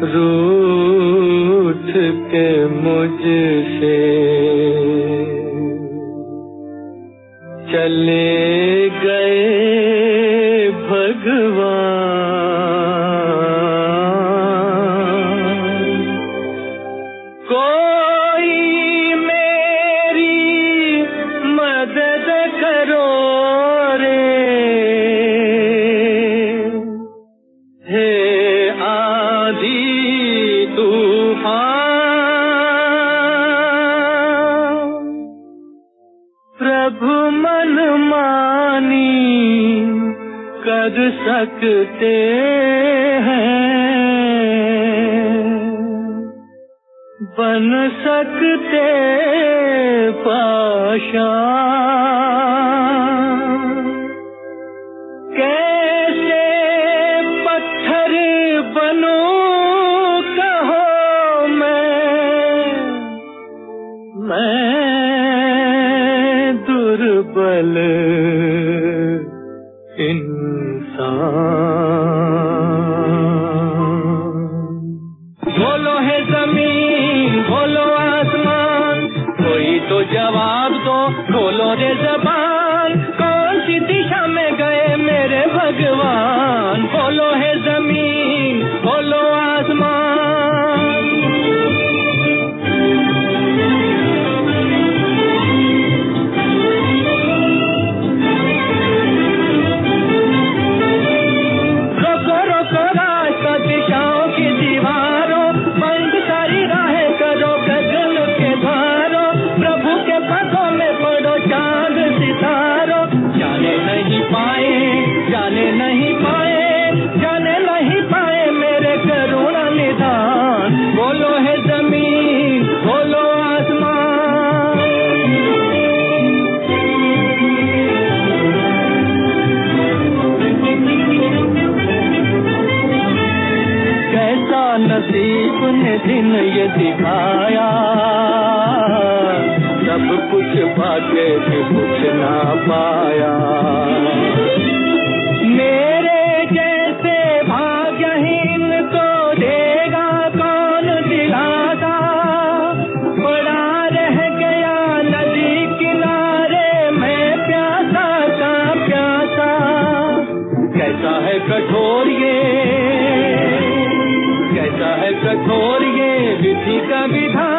रूठ के मुझसे चले गए भगवान। कोई मेरी मदद करो रे, हे आंधी तूफान। प्रभु मनमानी कर सकते हैं, बन सकते पाषाण। कैसे पत्थर बनूं कहो मैं दुर्बल इंसान। बोलो है जमीन, बोलो आसमान, कोई तो जवाब दो, खोलो रे ज़बान। कौन सी दिशा में गए मेरे भगवान? बोलो है जमीन, बोलो आसमान। रोको रोको रास्ता दिशाओं की दीवारों, बंद सारी राहें करो गगन के द्वारों। प्रभु के पथों में पड़ो चांद सितारों। जाने नहीं पाए, जाने नहीं पाए, जाने नहीं पाए मेरे करुणा निधान। बोलो है जमीन, बोलो आसमान। कैसा नसीब ने दिन ये दिखाया, सब कुछ भाग्य से कुछ ना पाया। मेरे जैसे भाग्यहीन को देगा कौन दिलासा? पड़ा रह गया नदी किनारे मैं प्यासा का प्यासा। कैसा है कठोर ये, कैसा है कठोर ये विधि का विधान।